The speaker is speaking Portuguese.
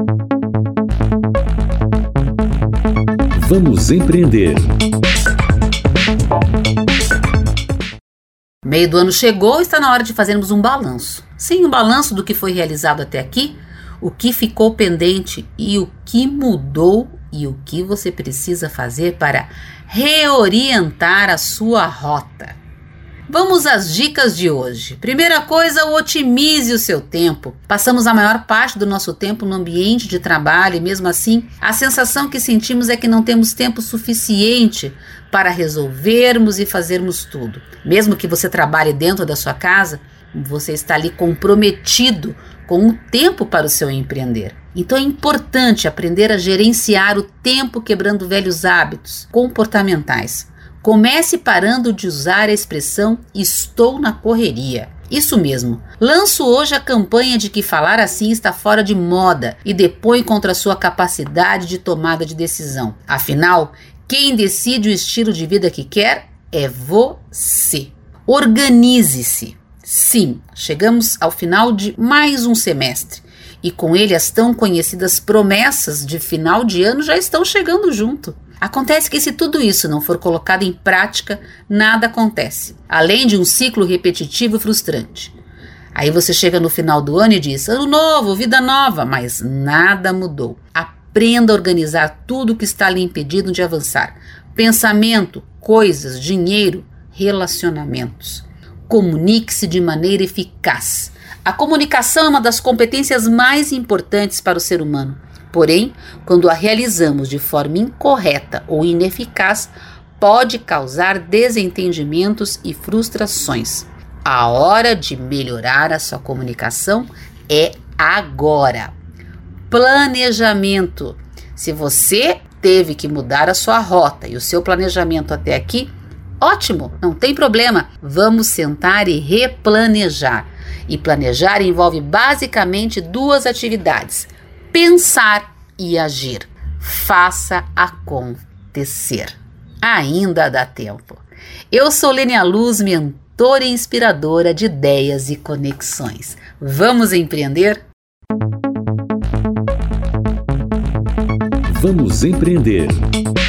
Vamos empreender. Meio do ano chegou e está na hora de fazermos um balanço. Sim, um balanço do que foi realizado até aqui, o que ficou pendente e o que mudou e o que você precisa fazer para reorientar a sua rota. Vamos às dicas de hoje. Primeira coisa, otimize o seu tempo. Passamos a maior parte do nosso tempo no ambiente de trabalho e mesmo assim, a sensação que sentimos é que não temos tempo suficiente para resolvermos e fazermos tudo. Mesmo que você trabalhe dentro da sua casa, você está ali comprometido com o tempo para o seu empreender. Então é importante aprender a gerenciar o tempo quebrando velhos hábitos comportamentais. Comece parando de usar a expressão "estou na correria". Isso mesmo. Lanço hoje a campanha de que falar assim está fora de moda e depõe contra a sua capacidade de tomada de decisão. Afinal, quem decide o estilo de vida que quer é você. Organize-se. Sim, chegamos ao final de mais um semestre e com ele as tão conhecidas promessas de final de ano já estão chegando junto. Acontece que se tudo isso não for colocado em prática, nada acontece, além de um ciclo repetitivo e frustrante. Aí você chega no final do ano e diz: ano novo, vida nova, mas nada mudou. Aprenda a organizar tudo que está lhe impedindo de avançar. Pensamento, coisas, dinheiro, relacionamentos. Comunique-se de maneira eficaz. A comunicação é uma das competências mais importantes para o ser humano. Porém, quando a realizamos de forma incorreta ou ineficaz, pode causar desentendimentos e frustrações. A hora de melhorar a sua comunicação é agora. Planejamento. Se você teve que mudar a sua rota e o seu planejamento até aqui, ótimo, não tem problema. Vamos sentar e replanejar. E planejar envolve basicamente duas atividades: pensar e agir. Faça acontecer. Ainda dá tempo. Eu sou Lênia Luz, mentora e inspiradora de ideias e conexões. Vamos empreender? Vamos empreender.